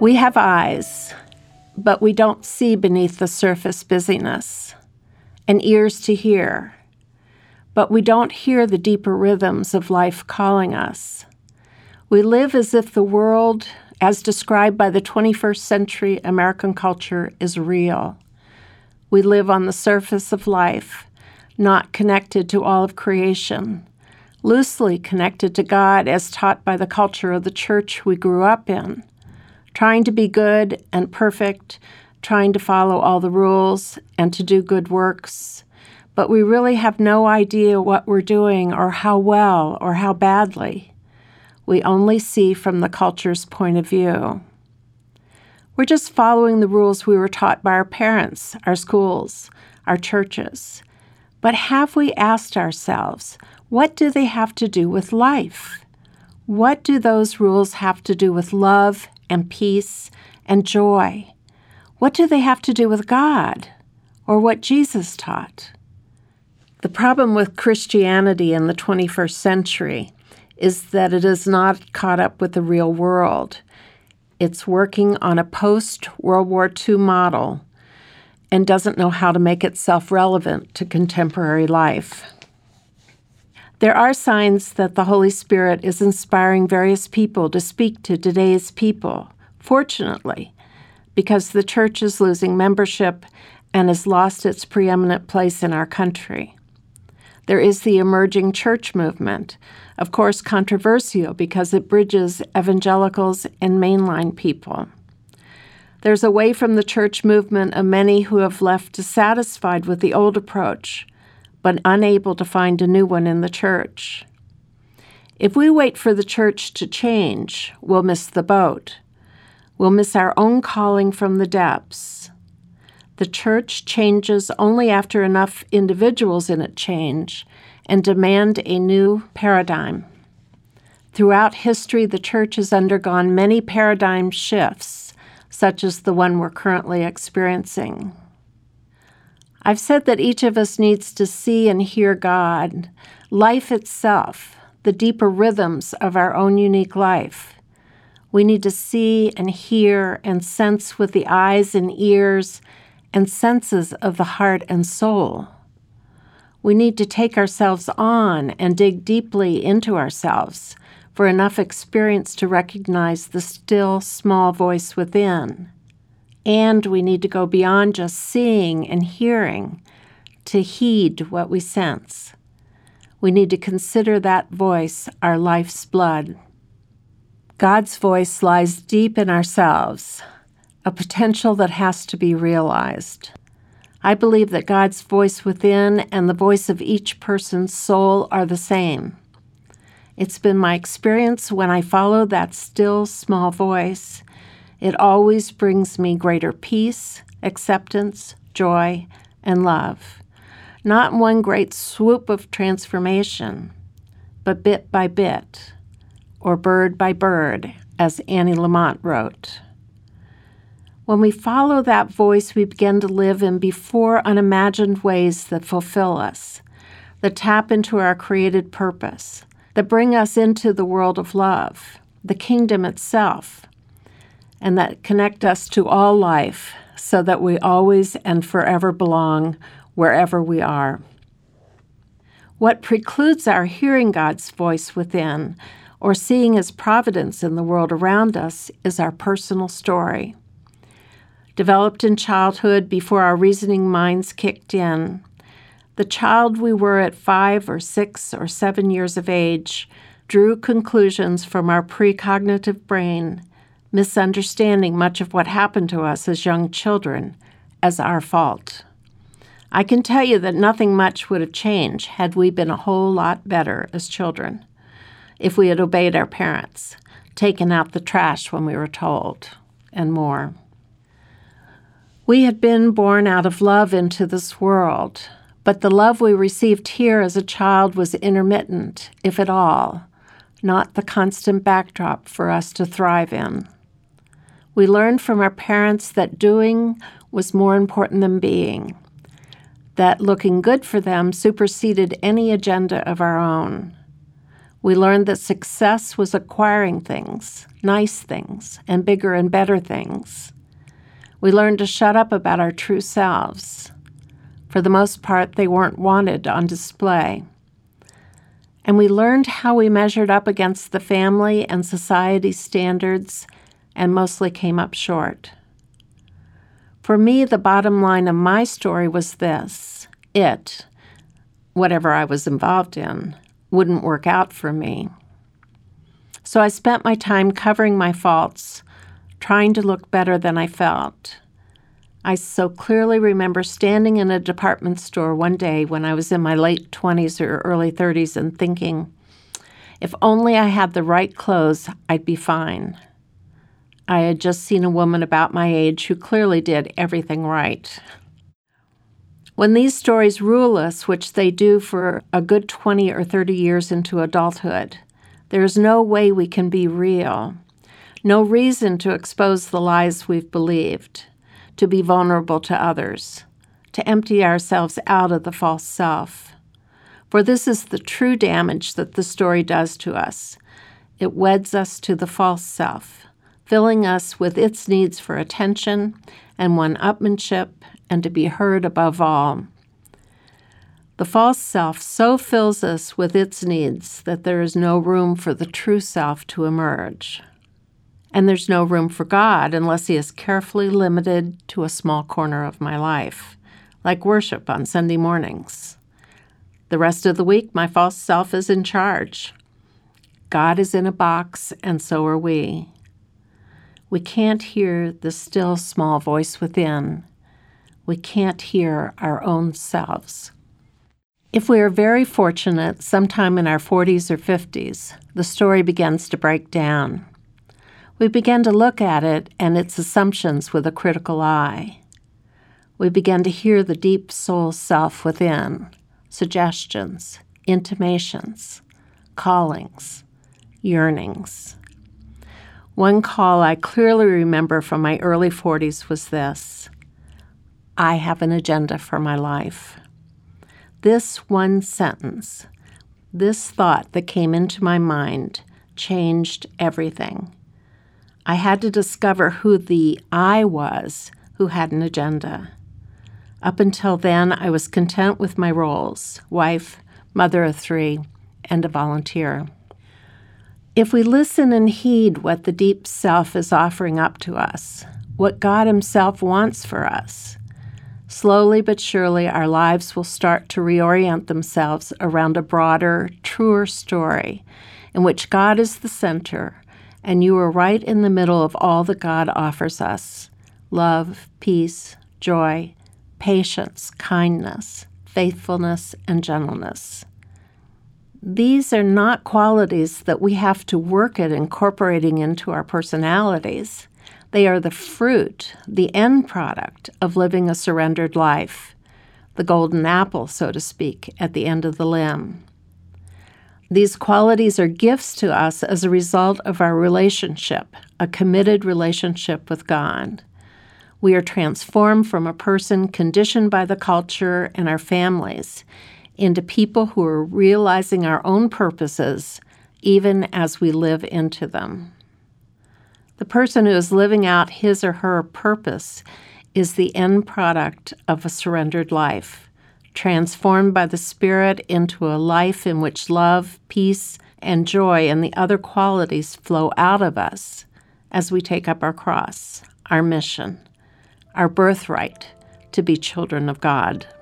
We have eyes, but we don't see beneath the surface busyness, and ears to hear, but we don't hear the deeper rhythms of life calling us. We live as if the world, as described by the 21st century American culture, is real. We live on the surface of life, not connected to all of creation, loosely connected to God as taught by the culture of the church we grew up in, trying to be good and perfect, trying to follow all the rules and to do good works, but we really have no idea what we're doing or how well or how badly. We only see from the culture's point of view. We're just following the rules we were taught by our parents, our schools, our churches. But have we asked ourselves, what do they have to do with life? What do those rules have to do with love and peace and joy? What do they have to do with God or what Jesus taught? The problem with Christianity in the 21st century is that it is not caught up with the real world. It's working on a post-World War II model and doesn't know how to make itself relevant to contemporary life. There are signs that the Holy Spirit is inspiring various people to speak to today's people, fortunately, because the church is losing membership and has lost its preeminent place in our country. There is the emerging church movement, of course controversial because it bridges evangelicals and mainline people. There's a way from the church movement of many who have left dissatisfied with the old approach, but unable to find a new one in the church. If we wait for the church to change, we'll miss the boat. We'll miss our own calling from the depths. The church changes only after enough individuals in it change and demand a new paradigm. Throughout history, the church has undergone many paradigm shifts, such as the one we're currently experiencing. I've said that each of us needs to see and hear God, life itself, the deeper rhythms of our own unique life. We need to see and hear and sense with the eyes and ears and senses of the heart and soul. We need to take ourselves on and dig deeply into ourselves for enough experience to recognize the still, small voice within. And we need to go beyond just seeing and hearing to heed what we sense. We need to consider that voice our life's blood. God's voice lies deep in ourselves, a potential that has to be realized. I believe that God's voice within and the voice of each person's soul are the same. It's been my experience when I follow that still, small voice, it always brings me greater peace, acceptance, joy, and love. Not in one great swoop of transformation, but bit by bit, or bird by bird, as Annie Lamott wrote. When we follow that voice, we begin to live in before unimagined ways that fulfill us, that tap into our created purpose, that bring us into the world of love, the kingdom itself, and that connect us to all life so that we always and forever belong wherever we are. What precludes our hearing God's voice within or seeing His providence in the world around us is our personal story. Developed in childhood before our reasoning minds kicked in, the child we were at 5 or 6 or 7 years of age drew conclusions from our precognitive brain, misunderstanding much of what happened to us as young children as our fault. I can tell you that nothing much would have changed had we been a whole lot better as children, if we had obeyed our parents, taken out the trash when we were told, and more. We had been born out of love into this world, but the love we received here as a child was intermittent, if at all, not the constant backdrop for us to thrive in. We learned from our parents that doing was more important than being, that looking good for them superseded any agenda of our own. We learned that success was acquiring things, nice things, and bigger and better things. We learned to shut up about our true selves. For the most part, they weren't wanted on display. And we learned how we measured up against the family and society standards and mostly came up short. For me, the bottom line of my story was this: whatever I was involved in, wouldn't work out for me. So I spent my time covering my faults, trying to look better than I felt. I so clearly remember standing in a department store one day when I was in my late 20s or early 30s and thinking, if only I had the right clothes, I'd be fine. I had just seen a woman about my age who clearly did everything right. When these stories rule us, which they do for a good 20 or 30 years into adulthood, there is no way we can be real, no reason to expose the lies we've believed, to be vulnerable to others, to empty ourselves out of the false self. For this is the true damage that the story does to us. It weds us to the false self, filling us with its needs for attention and one-upmanship and to be heard above all. The false self so fills us with its needs that there is no room for the true self to emerge. And there's no room for God unless He is carefully limited to a small corner of my life, like worship on Sunday mornings. The rest of the week, my false self is in charge. God is in a box, and so are we. We can't hear the still small voice within. We can't hear our own selves. If we are very fortunate, sometime in our 40s or 50s, the story begins to break down. We begin to look at it and its assumptions with a critical eye. We begin to hear the deep soul self within, suggestions, intimations, callings, yearnings. One call I clearly remember from my early 40s was this: I have an agenda for my life. This one sentence, this thought that came into my mind, changed everything. I had to discover who the I was who had an agenda. Up until then, I was content with my roles: wife, mother of 3, and a volunteer. If we listen and heed what the deep self is offering up to us, what God Himself wants for us, slowly but surely our lives will start to reorient themselves around a broader, truer story in which God is the center and you are right in the middle of all that God offers us: love, peace, joy, patience, kindness, faithfulness, and gentleness. These are not qualities that we have to work at incorporating into our personalities. They are the fruit, the end product of living a surrendered life, the golden apple, so to speak, at the end of the limb. These qualities are gifts to us as a result of our relationship, a committed relationship with God. We are transformed from a person conditioned by the culture and our families into people who are realizing our own purposes even as we live into them. The person who is living out his or her purpose is the end product of a surrendered life, transformed by the Spirit into a life in which love, peace, and joy and the other qualities flow out of us as we take up our cross, our mission, our birthright to be children of God.